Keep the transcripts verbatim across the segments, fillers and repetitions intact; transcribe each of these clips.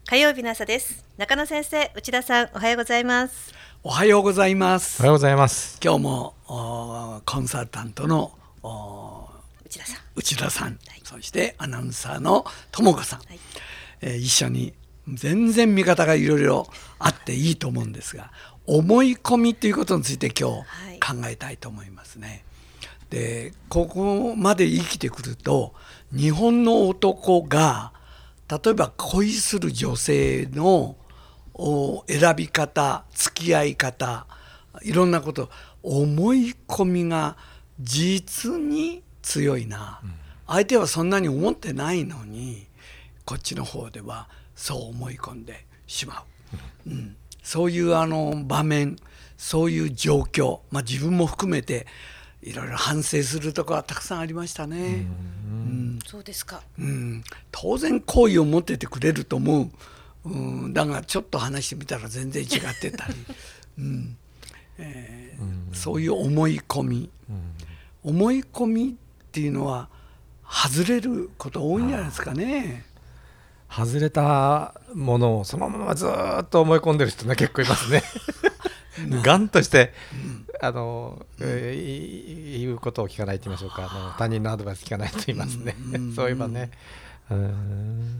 火曜日の朝です。中野先生、内田さん、おはようございます。 おはようございます。 おはようございます。 今日もコンサルタントの内田さん、 内田さん、 はい、 そしてアナウンサーの友子さん、はい、えー、一緒に全然見方がいろいろあっていいと思うんですが、思い込みということについて今日考えたいと思いますね。で、ここまで生きてくると、日本の男が例えば恋する女性の選び方、付き合い方、いろんなこと、思い込みが実に強いな、うん、相手はそんなに思ってないのにこっちの方ではそう思い込んでしまう、うん、そういうあの場面、そういう状況、まあ、自分も含めていろいろ反省するところはたくさんありましたね。うんうん、 そうですか、 うん、当然好意を持っててくれると思う、うん、だがちょっと話してみたら全然違ってたり、うんえー、そういう思い込み、うん、思い込みっていうのは外れること多いんじゃないですかね。 外れたものをそのままずっと思い込んでる人ね、結構いますね。ガンとして、うん、あの、うんえー、言うことを聞かないと言いましょうか、あの他人のアドバイス聞かないと言いますね、うん、そういえばね、うん、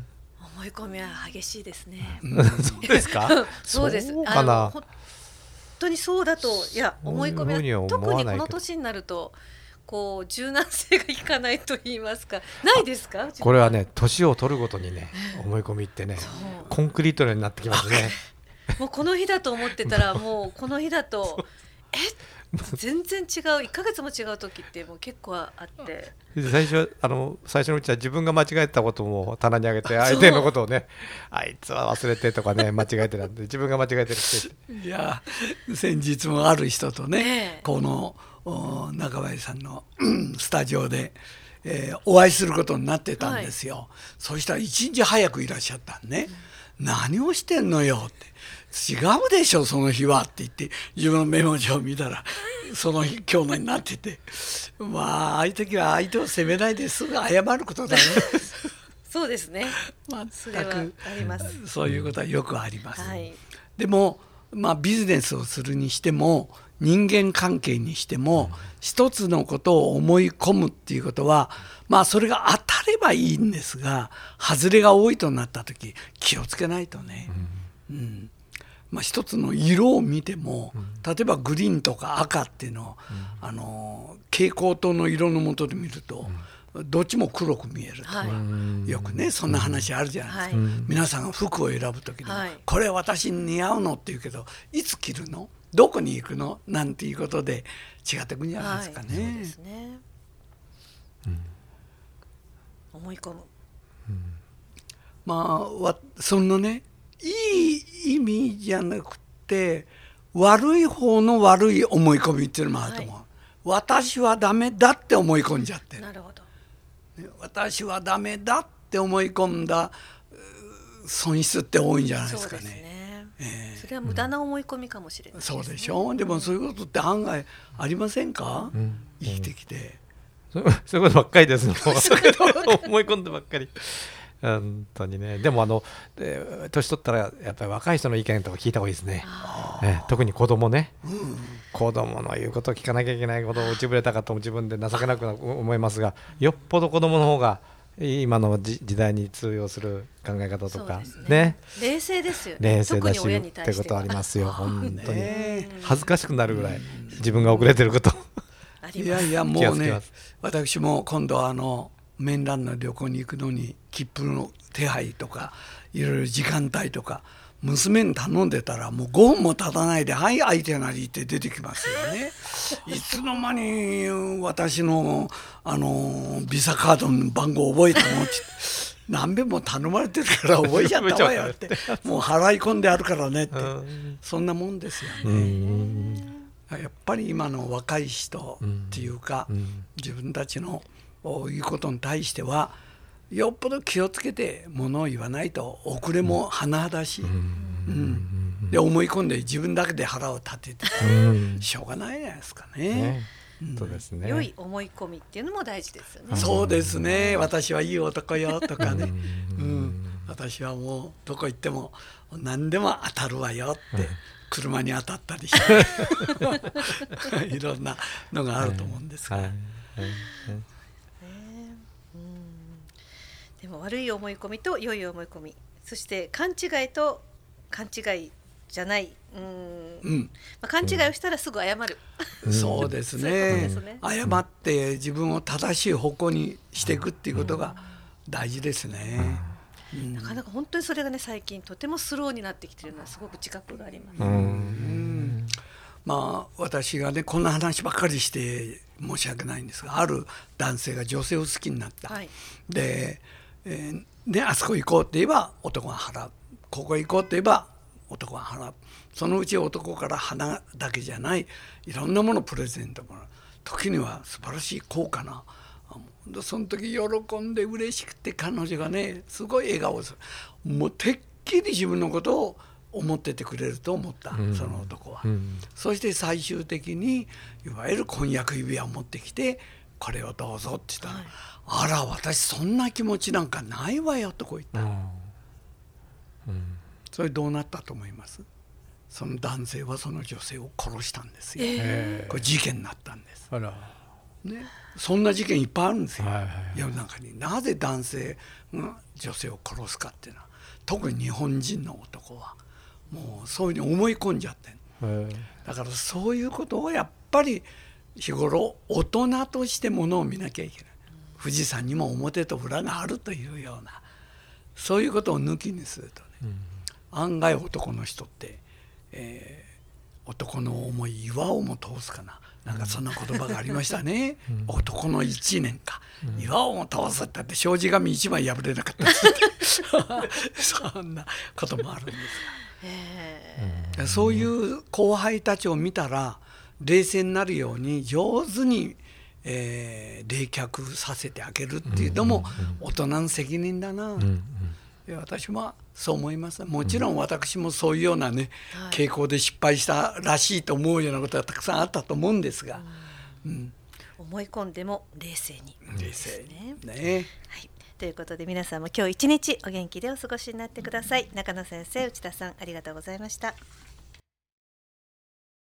思い込みは激しいですね。 そうですか。 そうです。 そうかな。 本当にそうだと、いや思い込みは特にこの年になるとこう柔軟性がいかないと言いますか、ないですか。 これはね、年を取るごとにね、思い込みってね、コンクリートになってきますね。 もうこの日だと思ってたらもうこの日だとえ全然違う、いっかげつも違う時ってもう結構あって、 最初あの最初のうちは自分が間違えたことも棚に上げて、相手のことをね、あいつは忘れてとかね、間違えてなんて自分が間違えてるって。 いや先日もある人とね、えー、この中林さんのスタジオで、えー、お会いすることになってたんですよ、はい、そしたら一日早くいらっしゃったんね、うん、何をしてんのよって、違うでしょその日はって言って自分のメモ帳を見たらその日今日のになってて、まあああいう時は相手を責めないですぐ謝ることだね。 そうですね、全くあります。 そういうことはよくあります、 はい、 でも、まあ、ビジネスをするにしても人間関係にしても、うん、一つのことを思い込むっていうことは、まあそれが当たればいいんですが、外れが多いとなった時気をつけないとね、うんうんまあ、一つの色を見ても、例えばグリーンとか赤っていうのを、うん、あの蛍光灯の色の下で見ると、うん、どっちも黒く見えるとか、はい、よくねそんな話あるじゃないですか、はい、皆さんが服を選ぶ時に、はい、これ私に似合うのって言うけど、いつ着るの、どこに行くのなんていうことで違ってくるんじゃないですかね、はい、そうですね、 うん、思い込む、 うん、まあそのねいい意味じゃなくて悪い方の悪い思い込みっていうのもあると思う、はい、私はダメだって思い込んじゃってる。 なるほど。 私はダメだって思い込んだ損失って多いんじゃないですかね。 そうですね、えー、それは無駄な思い込みかもしれないですね。 そうでしょう。でもそういうことって案外ありませんか、うん、生きてきて、 うん、そ, そういうことばっかりですもん。思い込んでばっかり。本当にね。でもあの年取ったらやっぱり若い人の意見とか聞いた方がいいですね。ね、特に子供ね、うん、子供の言うことを聞かなきゃいけないことを打ちぶれたかとも自分で情けなく思いますが、よっぽど子供の方が今の時代に通用する考え方とか ね, ね冷静ですよね。 冷静だしってことありますよ。本当に恥ずかしくなるぐらい自分が遅れてることいやいやもうね、私も今度あの面談の旅行に行くのに切符の手配とかいろいろ時間帯とか娘に頼んでたらもうごふんも経たないではい相手なりって出てきますよね。いつの間に私のあのビザカードの番号覚えたのって何遍も頼まれてるから覚えちゃったわよってもう払い込んであるからねってそんなもんですよね。やっぱり今の若い人っていうか自分たちのいうことに対してはよっぽど気をつけてものを言わないと遅れも甚だしい、うんうん、で思い込んで自分だけで腹を立てて、うん、しょうがないじゃないですかね。ね、 うん、そうですね。良い思い込みっていうのも大事ですよね。 そうですね。私はいい男よとかね、うん、 私はもうどこ行っても何でも当たるわよって車に当たったりしていろんなのがあると思うんですが、はいはいはい、 でも悪い思い込みと良い思い込み、そして勘違いと勘違いじゃない、うん、うん、まあ、勘違いをしたらすぐ謝る、 うん、そうですね、ね、謝って自分を正しい方向にしていくっていうことが大事ですね、うん、 なかなか本当にそれがね最近とてもスローになってきてるのはすごく自覚があります、 うんうん、まあ私がねこんな話ばっかりして申し訳ないんですが、ある男性が女性を好きになった、はい、で、えーね、あそこ行こうって言えば男が払う、ここ行こうって言えば男が払う、そのうち男から花だけじゃないいろんなものをプレゼントもらう、時には素晴らしい高価な、その時喜んで嬉しくて彼女がねすごい笑顔する、もうてっきり自分のことを思っててくれると思った、うん、その男は、うん、そして最終的にいわゆる婚約指輪を持ってきてこれをどうぞって言ったら、はい、あら私そんな気持ちなんかないわよとこう言った、うんうん、それどうなったと思います？その男性はその女性を殺したんですよ、えー、これ事件になったんです。あら、ね、そんな事件いっぱいあるんですよ、はいはいはい、世の中に。なぜ男性が女性を殺すかっていうのは、特に日本人の男はもうそういうふうに思い込んじゃってる。だからそういうことをやっぱり日頃大人としてものを見なきゃいけない。富士山にも表と裏があるというような、そういうことを抜きにするとね、うん、案外男の人って、えー、男の思い岩をも通すかな、なんかそんな言葉がありましたね、うん、男の一年か、うん、岩をも通すってって障子紙一枚破れなかったそんなこともあるんですが、そういう後輩たちを見たら冷静になるように上手に、えー、冷却させてあげるっていうのも大人の責任だな、うんうん、で私はそう思います。もちろん私もそういうようなね、うん、傾向で失敗したらしいと思うようなことがたくさんあったと思うんですが、 うんうん、思い込んでも冷静に、 冷静にね、 はい、ということで皆さんも今日一日お元気でお過ごしになってください。中野先生、内田さん、ありがとうございました。